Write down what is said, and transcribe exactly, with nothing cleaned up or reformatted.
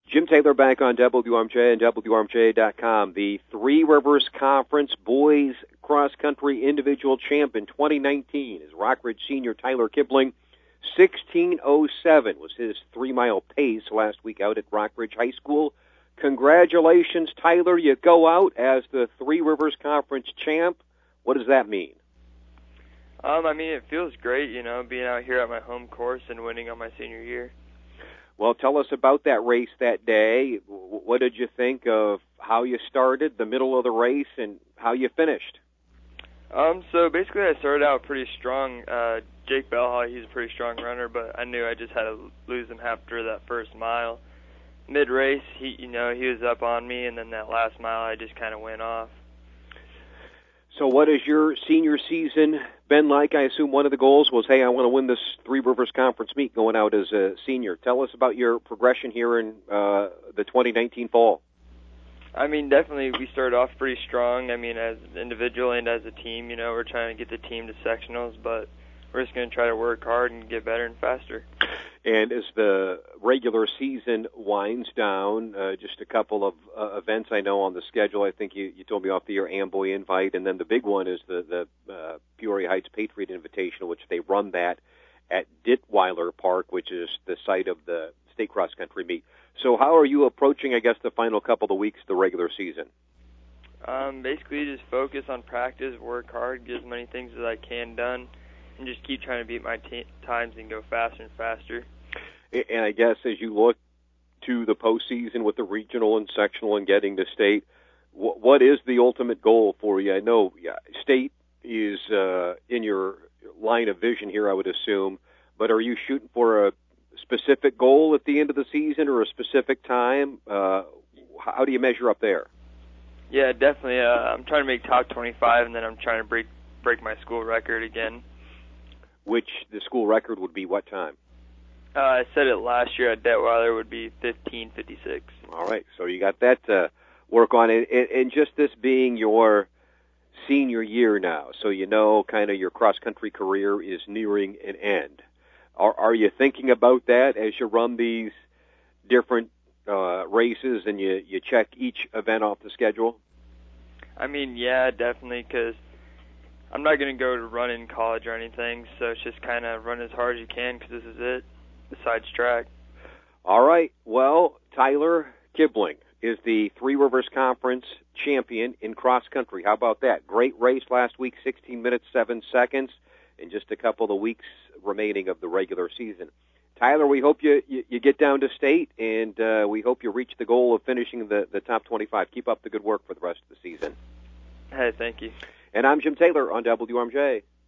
Jim Taylor back on W R M J and W R M J dot com. The Three Rivers Conference Boys Cross Country Individual Champ in twenty nineteen is Rockridge senior Tyler Kibling. sixteen oh seven was his three-mile pace last week out at Rockridge High School. Congratulations, Tyler. You go out as the Three Rivers Conference champ. What does that mean? Um, I mean, it feels great, you know, being out here at my home course and winning on my senior year. Well, tell us about that race that day. What did you think of how you started, the middle of the race, and how you finished? Um, so basically I started out pretty strong. Uh, Jake Bellhaw, he's a pretty strong runner, but I knew I just had to lose him after that first mile. Mid-race, he, you know, he was up on me, and then that last mile I just kind of went off. So what has your senior season been like? I assume one of the goals was, hey, I want to win this Three Rivers Conference meet going out as a senior. Tell us about your progression here in uh, the twenty nineteen fall. I mean, definitely we started off pretty strong. I mean, as an individual and as a team, you know, we're trying to get the team to sectionals, but we're just going to try to work hard and get better and faster. And as the regular season winds down, uh, just a couple of uh, events I know on the schedule. I think you, you told me off the air, Amboy Invite, and then the big one is the, the uh, Peoria Heights Patriot Invitational, which they run that at Ditweiler Park, which is the site of the state cross-country meet. So how are you approaching, I guess, the final couple of weeks of the regular season? Um, basically, just focus on practice, work hard, get as many things as I can done, and just keep trying to beat my t- times and go faster and faster. And I guess as you look to the postseason with the regional and sectional and getting to state, wh- what is the ultimate goal for you? I know yeah, state is uh, in your line of vision here, I would assume, but are you shooting for a specific goal at the end of the season or a specific time? Uh, how do you measure up there? Yeah, definitely. Uh, I'm trying to make top twenty-five, and then I'm trying to break break my school record again. Which the school record would be what time? Uh, I said it last year at Detweiler would be fifteen fifty-six. All right, so you got that to work on. And, and just this being your senior year now, so you know kind of your cross-country career is nearing an end. Are, are you thinking about that as you run these different uh, races and you, you check each event off the schedule? I mean, yeah, definitely, because I'm not going to go to run in college or anything, so it's just kind of run as hard as you can because this is it, besides track. All right. Well, Tyler Kibling is the Three Rivers Conference champion in cross-country. How about that? Great race last week, sixteen minutes, seven seconds, in just a couple of weeks remaining of the regular season. Tyler, we hope you, you, you get down to state, and uh, we hope you reach the goal of finishing the, the top twenty-five. Keep up the good work for the rest of the season. Hey, thank you. And I'm Jim Taylor on W R M J.